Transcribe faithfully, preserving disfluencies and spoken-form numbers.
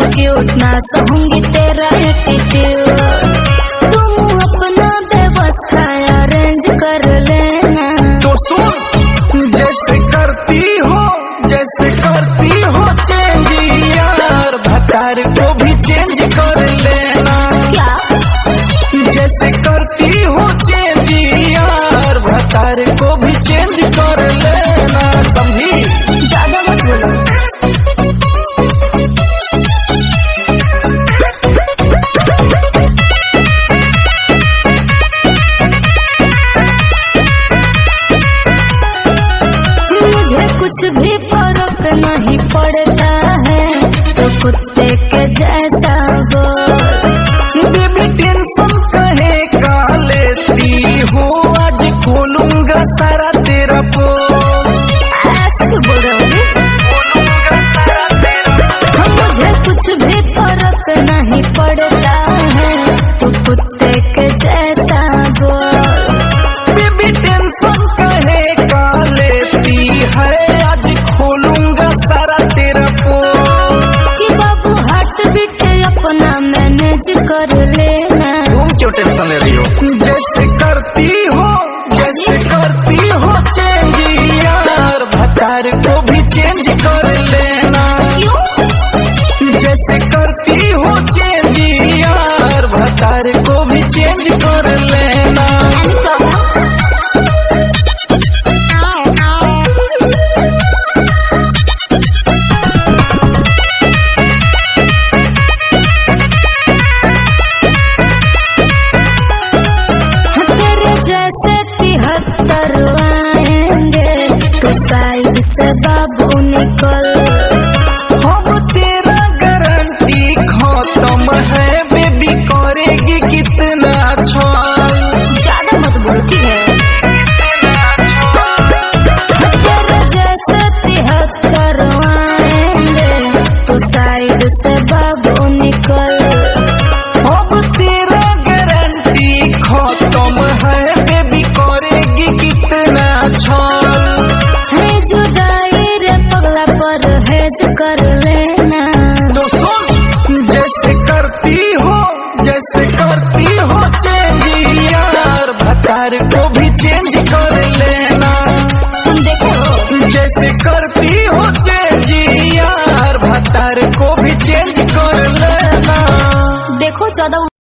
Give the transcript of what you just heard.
Cute ना सहूंगी तेरा attitude. तुम अपना व्यवस्था अरेंज कर लेना। तो सुन, जैसे करती हो जैसे करती हो चेंज यार, भतार को भी चेंज कर लेना। क्या? जैसे करती हो चेंज यार, भतार को भी चेंज कर लेना, समझी? ज्यादा मत बोलो। मुझे कुछ भी फर्क नहीं पड़ता है, तो कुत्ते के जैसा बोल। बेबी टेंशन कहे का लेती हो, आज खोलूंगा सारा तेरा पोल। ऐसे क्यों बोल रहे हो? मुझे कुछ भी फर्क नहीं पड़ता है, तो कुत्ते के जैसा बोल। बेबी टेंशन कहे का लेती है, आज खोलूंगा सारा तेरा पोल। कि बाबू हार्ट बीट अपना मैनेज कर लेना। तुम क्यों टेंशन ले रही हो? जैसे करती हो जैसे करती हो चेंज यार, भतार को भी चेंज कर लेना। क्यों? जैसे करती हो चेंज यार, भतार को भी चेंज कर लेना। Any problem? तेरे जैसे तिहत्तर आएंगे, तो साइड से बाबू निकल। हम तेरा गारंटी खत्म है, बेबी करेगी कितना छल। ज्यादा मत बोल, ठीक है? तेरे जैसे तिहत्तर आएंगे, तो साइड से बाबू निकल। अब तेरा गारंटी खत्म है, बेबी करेगी कितना छल। है जुदाई रे पगला, पर हेज कर लेना। तो सुन, जैसे करती हो जैसे करती हो चेंज यार, भतार को भी चेंज कर लेना। तुम देखे हो? जैसे करती हो चेंज यार, भतार को भी चेंज कर लेना। देखो ज्यादा